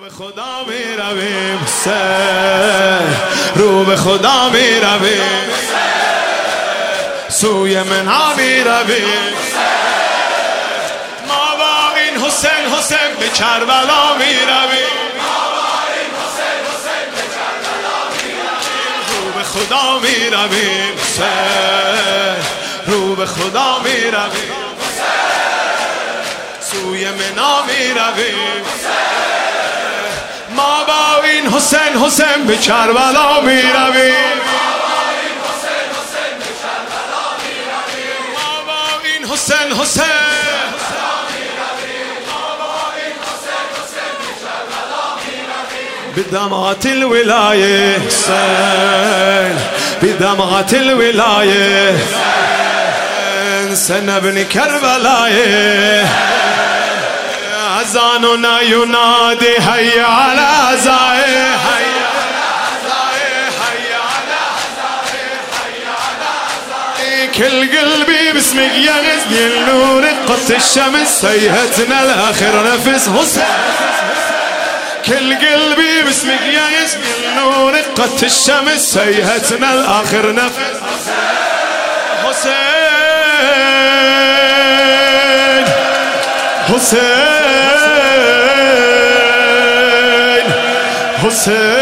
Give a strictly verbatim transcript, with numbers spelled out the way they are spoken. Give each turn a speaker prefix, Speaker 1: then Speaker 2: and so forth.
Speaker 1: به خدا می رویم حسین، رو به خدا می رویم سوی منها می رویم ما با این حسین حسین به کربلا می رویم رو به خدا می رویم حسین، رو به خدا می رویم سوی منها می رویم ما با این حسین حسین به کربلا می رویم ما با این حسین حسین بدمعة الولاية حسين، بدمعة الولاية سنبني كربلاء أذاننا ينادي هيا على عزائي هيا على عزائي هيا على عزائي هيا على عزائي كل قلبي باسمك يغزني النور قط الشمس سيهتنا الآخر نفس حسين كل قلبي باسمك يغزني النور قط الشمس سيهتنا الآخر نفس حسين حسين حسين